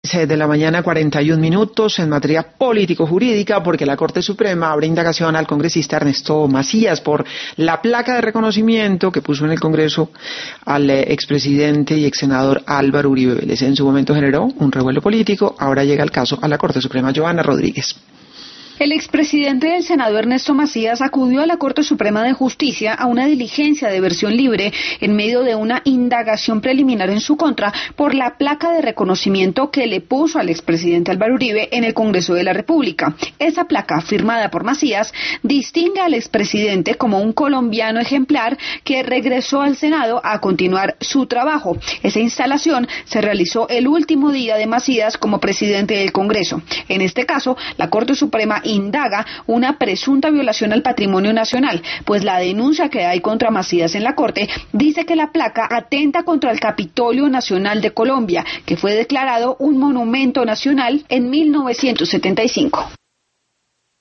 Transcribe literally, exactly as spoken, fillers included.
De la mañana, cuarenta y un minutos en materia político-jurídica, porque la Corte Suprema abre indagación al congresista Ernesto Macías por la placa de reconocimiento que puso en el Congreso al expresidente y exsenador Álvaro Uribe Vélez. En su momento generó un revuelo político, ahora llega el caso a la Corte Suprema. Joana Rodríguez. El expresidente del Senado, Ernesto Macías, acudió a la Corte Suprema de Justicia a una diligencia de versión libre en medio de una indagación preliminar en su contra por la placa de reconocimiento que le puso al expresidente Álvaro Uribe en el Congreso de la República. Esa placa, firmada por Macías, distingue al expresidente como un colombiano ejemplar que regresó al Senado a continuar su trabajo. Esa instalación se realizó el último día de Macías como presidente del Congreso. En este caso, la Corte Suprema indaga una presunta violación al patrimonio nacional, pues la denuncia que hay contra Macías en la Corte dice que la placa atenta contra el Capitolio Nacional de Colombia, que fue declarado un monumento nacional en mil novecientos setenta y cinco.